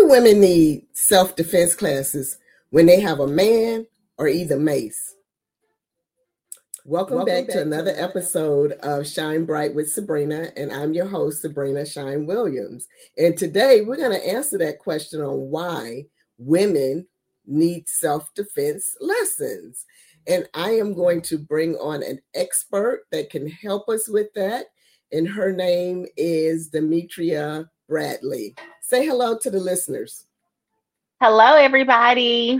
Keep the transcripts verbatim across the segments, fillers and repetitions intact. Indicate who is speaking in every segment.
Speaker 1: do women need self-defense classes when they have a man or either mace? Welcome, Welcome back, back to another to episode of Shine Bright with Sabrina, and I'm your host, Sabrina Shine Williams. And today we're going to answer that question on why women need self-defense lessons. And I am going to bring on an expert that can help us with that. And her name is Demetria Bradley. Say hello to the listeners.
Speaker 2: Hello, everybody.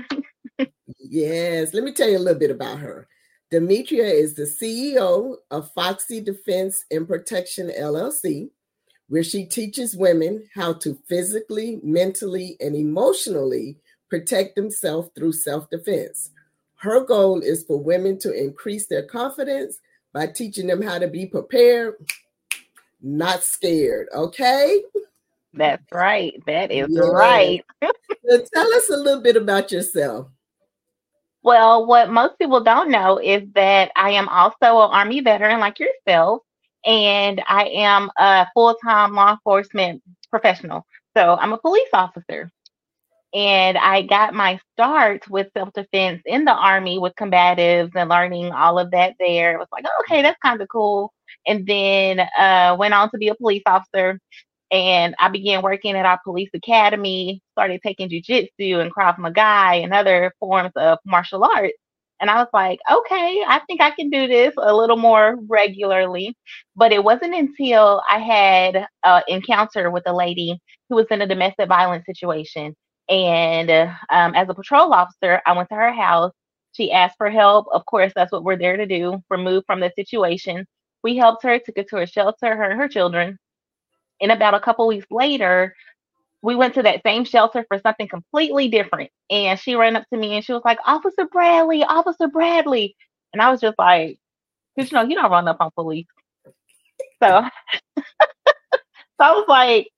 Speaker 1: Yes, let me tell you a little bit about her. Demetria is the C E O of Foxy Defense and Protection, L L C, where she teaches women how to physically, mentally, and emotionally protect themselves through self-defense. Her goal is for women to increase their confidence by teaching them how to be prepared, not scared, okay?
Speaker 2: That's right. That is yeah. right.
Speaker 1: So tell us a little bit about yourself.
Speaker 2: Well, what most people don't know is that I am also an Army veteran like yourself, and I am a full-time law enforcement professional. So I'm a police officer. And I got my start with self-defense in the Army with combatives and learning all of that there. It was like, oh, okay, that's kind of cool. And then uh, went on to be a police officer. And I began working at our police academy, started taking jujitsu and Krav Maga and other forms of martial arts. And I was like, okay, I think I can do this a little more regularly. But it wasn't until I had an encounter with a lady who was in a domestic violence situation. And uh, um, as a patrol officer, I went to her house. She asked for help. Of course, that's what we're there to do, remove from the situation. We helped her, took her to a shelter, her and her children. And about a couple weeks later, we went to that same shelter for something completely different. And she ran up to me and she was like, Officer Bradley, Officer Bradley. And I was just like, because, you know, you don't run up on police. So, so I was like,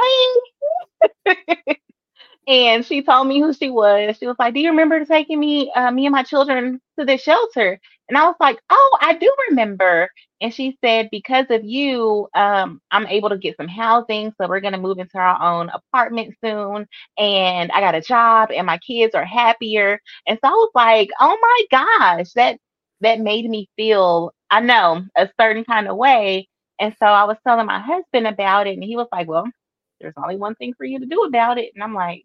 Speaker 2: hey. And she told me who she was. She was like, do you remember taking me, uh, me and my children to the shelter? And I was like, oh, I do remember. And she said, because of you, um, I'm able to get some housing. So we're going to move into our own apartment soon. And I got a job and my kids are happier. And so I was like, oh my gosh, that, that made me feel, I know, a certain kind of way. And so I was telling my husband about it and he was like, well, there's only one thing for you to do about it. And I'm like,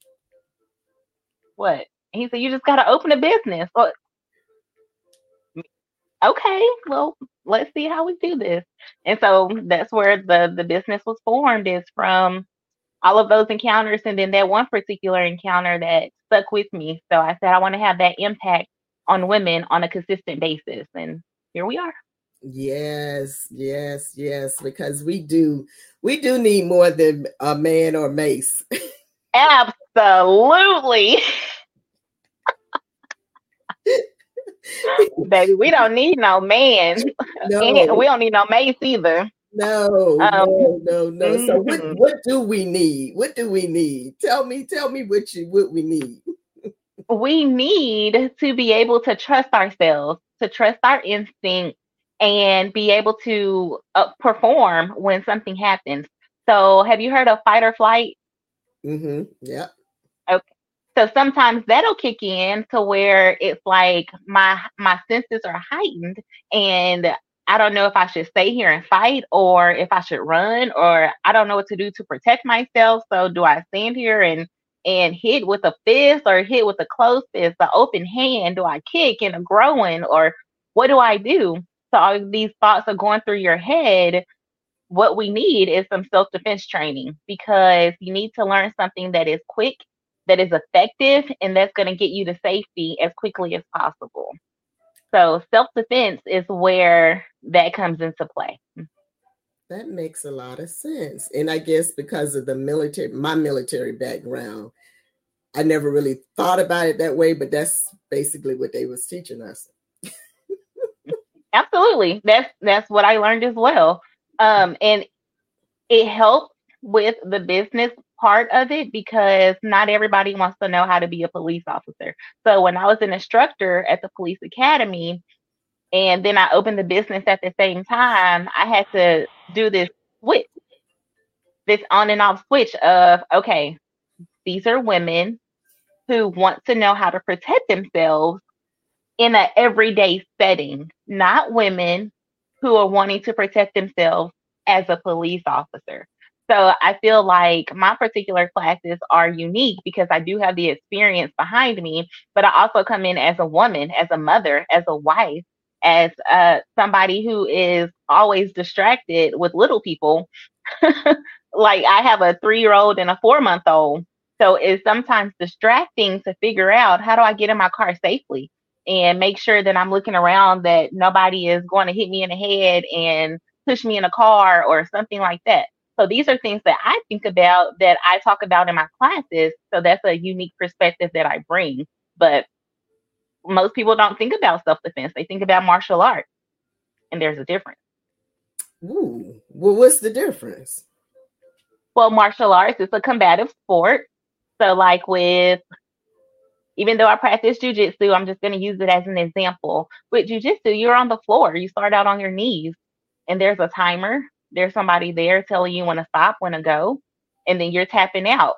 Speaker 2: what? And he said, you just got to open a business. Well, okay, well, let's see how we do this. And so that's where the, the business was formed, is from all of those encounters. And then that one particular encounter that stuck with me. So I said, I want to have that impact on women on a consistent basis. And here we are.
Speaker 1: Yes, yes, yes, because we do, we do need more than a man or mace.
Speaker 2: Absolutely. Baby, we don't need no man. No. And we don't need no mace either.
Speaker 1: No, um, no, no, no. Mm-hmm. So what, what do we need? What do we need? Tell me, tell me what you what we need.
Speaker 2: We need to be able to trust ourselves, to trust our instinct, and be able to uh, perform when something happens. So have you heard of fight or flight?
Speaker 1: Mm-hmm. Yeah.
Speaker 2: Okay. So sometimes that'll kick in to where it's like my my senses are heightened and I don't know if I should stay here and fight or if I should run, or I don't know what to do to protect myself. So do I stand here and and hit with a fist or hit with a closed fist, the open hand? Do I kick in a groin, or what do I do? So all of these thoughts are going through your head. What we need is some self-defense training, because you need to learn something that is quick, that is effective, and that's going to get you to safety as quickly as possible. So self-defense is where that comes into play.
Speaker 1: That makes a lot of sense. And I guess because of the military, my military background, I never really thought about it that way, but that's basically what they was teaching us.
Speaker 2: Absolutely. That's that's what I learned as well. Um, and it helped with the business part of it, because not everybody wants to know how to be a police officer. So when I was an instructor at the police academy, and then I opened the business at the same time, I had to do this switch, this on and off switch of, okay, These are women who want to know how to protect themselves in an everyday setting, not women who are wanting to protect themselves as a police officer. So I feel like my particular classes are unique because I do have the experience behind me, but I also come in as a woman, as a mother, as a wife, as uh, somebody who is always distracted with little people. Like I have a three year old and a four month old. So it's sometimes distracting to figure out how do I get in my car safely and make sure that I'm looking around that nobody is going to hit me in the head and push me in a car or something like that. So these are things that I think about that I talk about in my classes. So that's a unique perspective that I bring. But most people don't think about self defense. They think about martial arts, and there's a difference.
Speaker 1: Ooh, well, what's the difference?
Speaker 2: Well, martial arts is a combative sport. So, like with, even though I practice jujitsu, I'm just going to use it as an example. With jujitsu, you're on the floor. You start out on your knees, and there's a timer. There's somebody there telling you when to stop, when to go, and then you're tapping out.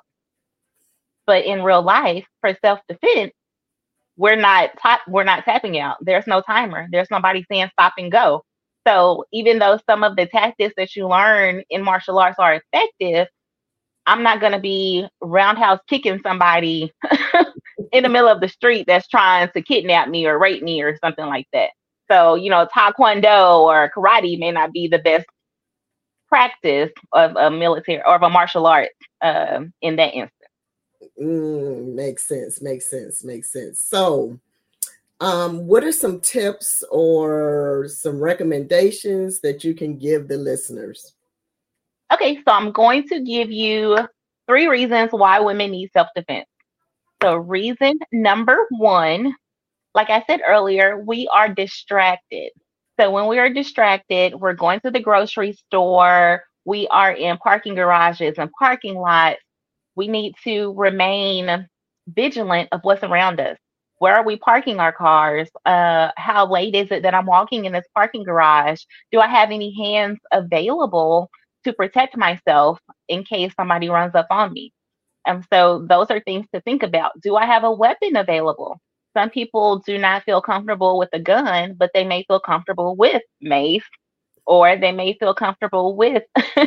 Speaker 2: But in real life, for self-defense, we're not ta- we're not tapping out. There's no timer. There's nobody saying stop and go. So even though some of the tactics that you learn in martial arts are effective, I'm not going to be roundhouse kicking somebody in the middle of the street that's trying to kidnap me or rape me or something like that. So, you know, taekwondo or karate may not be the best practice of a military or of a martial art uh, in that instance.
Speaker 1: Mm, makes sense, makes sense, makes sense. So, um, what are some tips or some recommendations that you can give the listeners?
Speaker 2: Okay, so I'm going to give you three reasons why women need self-defense. So reason number one, like I said earlier, we are distracted. So when we are distracted, we're going to the grocery store, we are in parking garages and parking lots. We need to remain vigilant of what's around us. Where are we parking our cars? Uh, how late is it that I'm walking in this parking garage? Do I have any hands available to protect myself in case somebody runs up on me? And so those are things to think about. Do I have a weapon available? Some people do not feel comfortable with a gun, but they may feel comfortable with mace, or they may feel comfortable with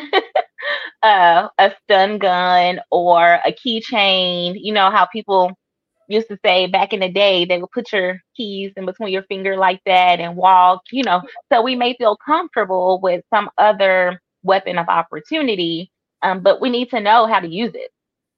Speaker 2: uh, a stun gun or a keychain. You know how people used to say back in the day, they would put your keys in between your finger like that and walk, you know. So we may feel comfortable with some other weapon of opportunity, um, but we need to know how to use it.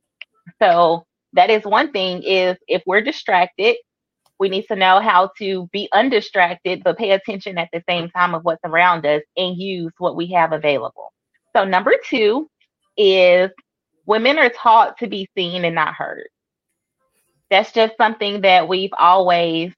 Speaker 2: So that is one thing, is if we're distracted, we need to know how to be undistracted, but pay attention at the same time of what's around us and use what we have available. So number two is women are taught to be seen and not heard. That's just something that we've always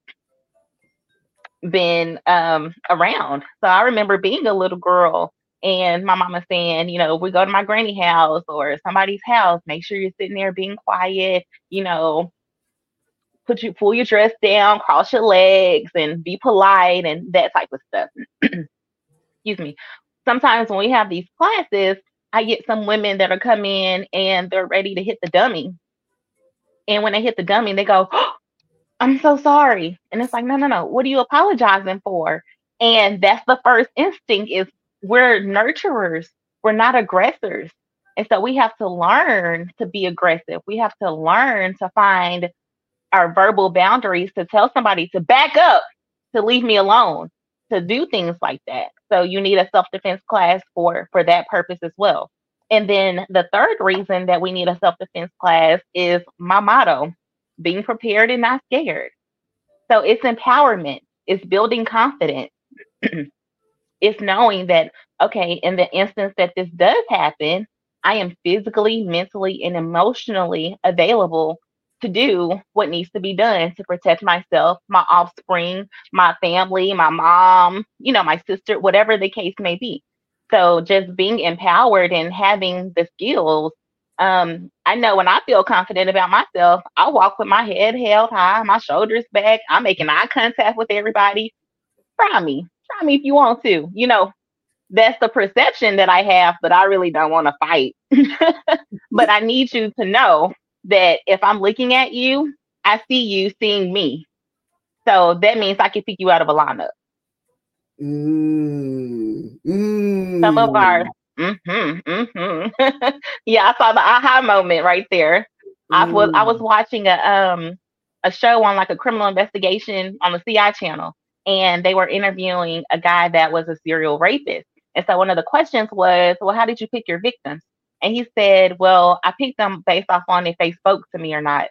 Speaker 2: been um, around. So I remember being a little girl and my mama saying, you know, we go to my granny house or somebody's house, make sure you're sitting there being quiet, you know, put you pull your dress down, cross your legs, and be polite and that type of stuff. Excuse me. Sometimes when we have these classes, I get some women that are come in and they're ready to hit the dummy. And when they hit the dummy, they go, oh, I'm so sorry. And it's like, no, no, no. What are you apologizing for? And that's the first instinct, is we're nurturers. We're not aggressors. And so we have to learn to be aggressive. We have to learn to find our verbal boundaries, to tell somebody to back up, to leave me alone, to do things like that. So you need a self-defense class for, for that purpose as well. And then the third reason that we need a self-defense class is my motto, being prepared and not scared. So it's empowerment. It's building confidence. It's knowing that, okay, in the instance that this does happen, I am physically, mentally, and emotionally available to do what needs to be done to protect myself, my offspring, my family, my mom, you know, my sister, whatever the case may be. So just being empowered and having the skills. Um, I know when I feel confident about myself, I walk with my head held high, my shoulders back. I'm making eye contact with everybody. Try me. Try me if you want to. You know, that's the perception that I have, but I really don't want to fight. But I need you to know that if I'm looking at you, I see you seeing me. So that means I can pick you out of a lineup.
Speaker 1: Mm,
Speaker 2: Some of our,
Speaker 1: mm,
Speaker 2: mm-hmm, mm-hmm. Yeah, I saw the aha moment right there. I was I was
Speaker 1: mm.
Speaker 2: watching a um a show on like a criminal investigation on the C I channel, and they were interviewing a guy that was a serial rapist. And so one of the questions was, "Well, how did you pick your victims?" And he said, "Well, I picked them based off on if they spoke to me or not.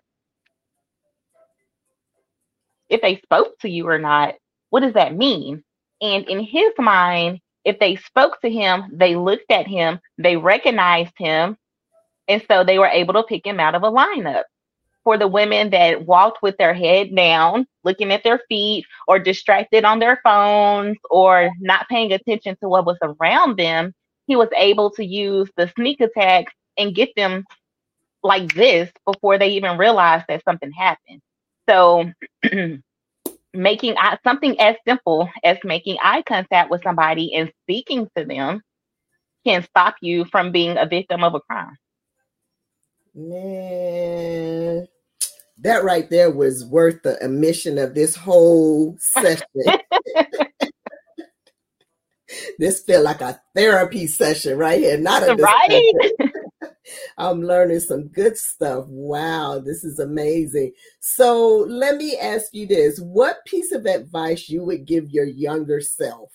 Speaker 2: If they spoke to you or not, what does that mean?" And in his mind, if they spoke to him, they looked at him, they recognized him, and so they were able to pick him out of a lineup. For the women that walked with their head down, looking at their feet, or distracted on their phones, or not paying attention to what was around them, he was able to use the sneak attack and get them like this before they even realized that something happened. So, making eye, something as simple as making eye contact with somebody and speaking to them can stop you from being a victim of a crime.
Speaker 1: Man, that right there was worth the emission of this whole session. This felt like a therapy session right here, not a discussion. Right? I'm learning some good stuff. Wow, this is amazing. So let me ask you this. What piece of advice you would give your younger self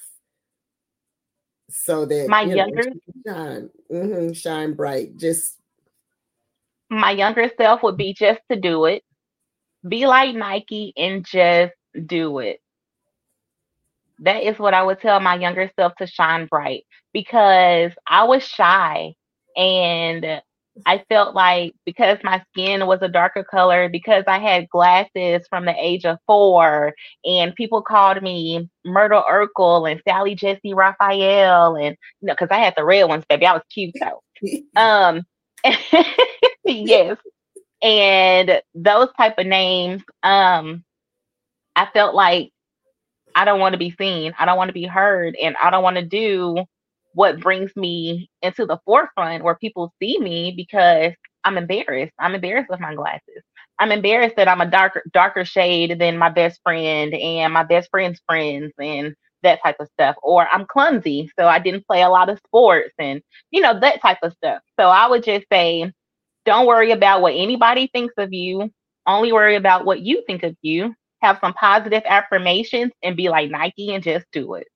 Speaker 1: so that
Speaker 2: my
Speaker 1: you
Speaker 2: younger
Speaker 1: know, shine, mm-hmm, shine bright? Just
Speaker 2: my younger self would be just to do it. Be like Nike and just do it. That is what I would tell my younger self, to shine bright, because I was shy, and I felt like because my skin was a darker color, because I had glasses from the age of four, and people called me Myrtle Urkel and Sally Jesse Raphael, and you know, because I had the red ones, baby, I was cute though. um, yes, and those type of names. Um, I felt like I don't want to be seen. I don't want to be heard. And I don't want to do what brings me into the forefront where people see me, because I'm embarrassed. I'm embarrassed with my glasses. I'm embarrassed that I'm a darker, darker shade than my best friend and my best friend's friends and that type of stuff. Or I'm clumsy, so I didn't play a lot of sports and, you know, that type of stuff. So I would just say, don't worry about what anybody thinks of you. Only worry about what you think of you. Have some positive affirmations and be like Nike and just do it.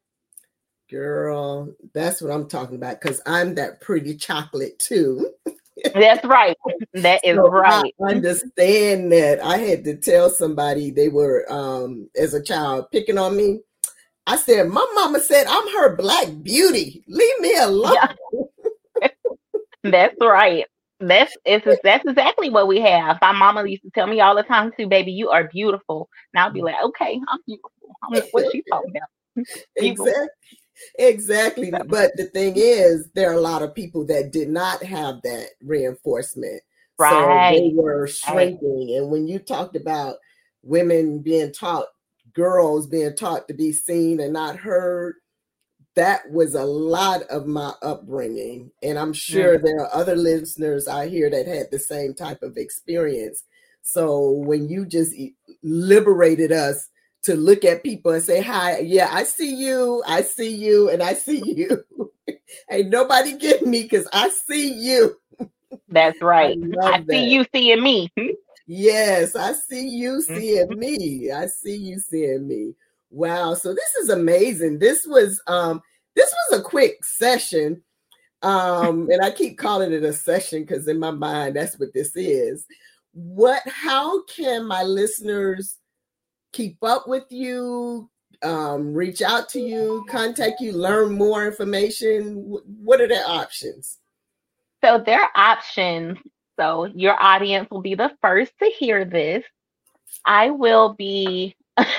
Speaker 1: Girl, that's what I'm talking about, because I'm that pretty chocolate too.
Speaker 2: That's right. That is so right.
Speaker 1: I understand that. I had to tell somebody, they were, um, as a child, picking on me. I said, my mama said I'm her black beauty. Leave me alone.
Speaker 2: Yeah. That's right. That's it's that's exactly what we have. My mama used to tell me all the time too, baby, you are beautiful. And I'll be like, okay, I'm beautiful. I don't know what she's talking about.
Speaker 1: Exactly. Exactly. But the thing is, there are a lot of people that did not have that reinforcement.
Speaker 2: Right.
Speaker 1: So they were shrinking. Right. And when you talked about women being taught, girls being taught to be seen and not heard, that was a lot of my upbringing. And I'm sure mm. there are other listeners out here that had the same type of experience. So when you just liberated us to look at people and say, hi, yeah, I see you, I see you, and I see you. Ain't nobody get me because I see you.
Speaker 2: That's right. I, I see you seeing me.
Speaker 1: Yes, I see you seeing mm-hmm. me. I see you seeing me. Wow. So this is amazing. This was um this was a quick session. Um, and I keep calling it a session because in my mind, that's what this is. What how can my listeners keep up with you, um, reach out to you, contact you, learn more information? What are their options?
Speaker 2: So their options, so your audience will be the first to hear this. I will be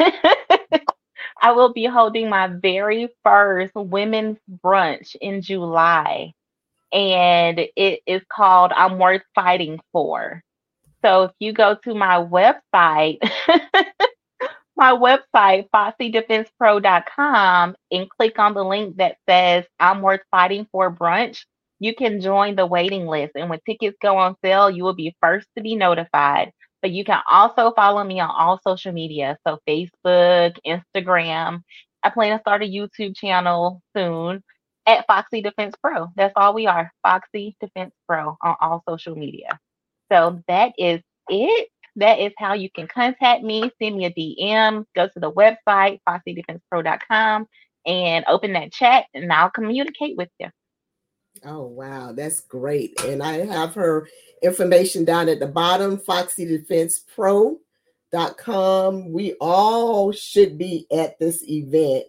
Speaker 2: I will be holding my very first women's brunch in July, and it is called I'm Worth Fighting For. So if you go to my website, my website, foxy defense pro dot com, and click on the link that says I'm Worth Fighting For brunch, you can join the waiting list. And when tickets go on sale, you will be first to be notified. But you can also follow me on all social media. So Facebook, Instagram. I plan to start a YouTube channel soon at Foxy Defense Pro. That's all we are, Foxy Defense Pro on all social media. So that is it. That is how you can contact me. Send me a D M. Go to the website, foxy defense pro dot com, and open that chat, and I'll communicate with you.
Speaker 1: Oh, wow. That's great. And I have her information down at the bottom, foxy defense pro dot com. We all should be at this event.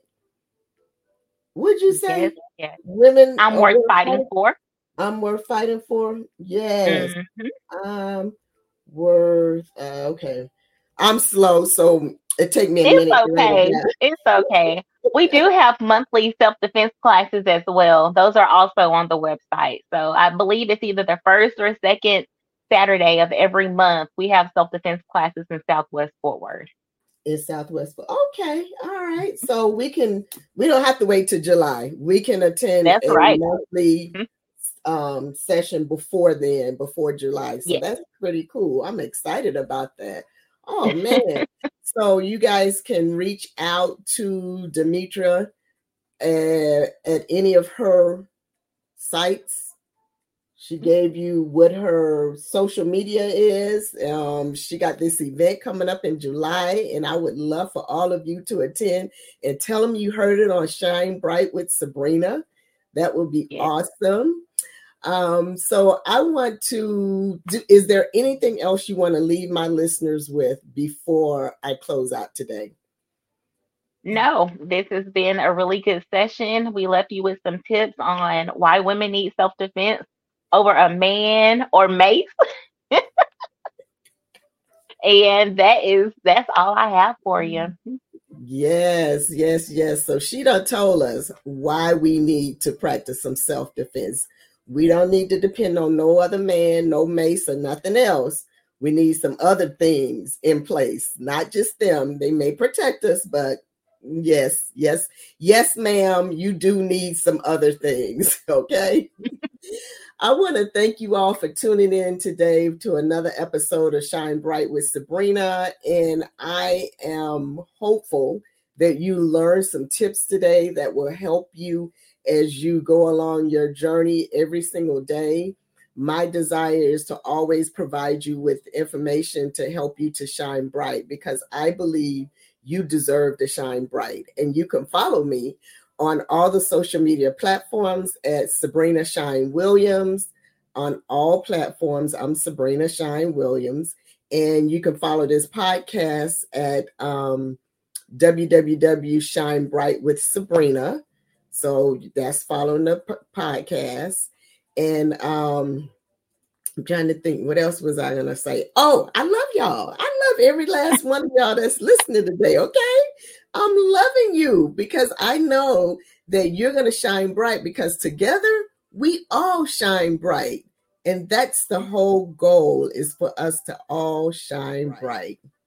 Speaker 1: Would you say?
Speaker 2: Yes, yes.
Speaker 1: Women
Speaker 2: I'm worth fighting for.
Speaker 1: I'm worth fighting for. Yes.
Speaker 2: Mm-hmm.
Speaker 1: Um, worth. Uh, okay. I'm slow, so it take me a
Speaker 2: it's
Speaker 1: minute.
Speaker 2: Okay. It's okay. We do have monthly self-defense classes as well. Those are also on the website. So I believe it's either the first or second Saturday of every month. We have self-defense classes in Southwest Fort Worth.
Speaker 1: In Southwest. Okay. All right. So we can, we don't have to wait till July. We can attend
Speaker 2: that's
Speaker 1: a
Speaker 2: right.
Speaker 1: monthly mm-hmm. um, session before then, before July. So yes. That's pretty cool. I'm excited about that. Oh, man. So you guys can reach out to Demetria at, at any of her sites. She gave you what her social media is. Um, she got this event coming up in July, and I would love for all of you to attend and tell them you heard it on Shine Bright with Sabrina. That would be yeah. awesome. Um, so I want to do, is there anything else you want to leave my listeners with before I close out today?
Speaker 2: No, this has been a really good session. We left you with some tips on why women need self-defense over a man or mace. And that is, that's all I have for you.
Speaker 1: Yes, yes, yes. So she done told us why we need to practice some self-defense. We don't need to depend on no other man, no mace, or nothing else. We need some other things in place, not just them. They may protect us, but yes, yes, yes, ma'am, you do need some other things, okay? I want to thank you all for tuning in today to another episode of Shine Bright with Sabrina, and I am hopeful that you learned some tips today that will help you as you go along your journey every single day. My desire is to always provide you with information to help you to shine bright, because I believe you deserve to shine bright. And you can follow me on all the social media platforms at Sabrina Shine Williams. On all platforms, I'm Sabrina Shine Williams. And you can follow this podcast at um, w w w dot shine bright with Sabrina. So that's following the p- podcast. And um, I'm trying to think, what else was I going to say? Oh, I love y'all. I love every last one of y'all that's listening today, okay? I'm loving you because I know that you're going to shine bright, because together we all shine bright. And that's the whole goal, is for us to all shine bright.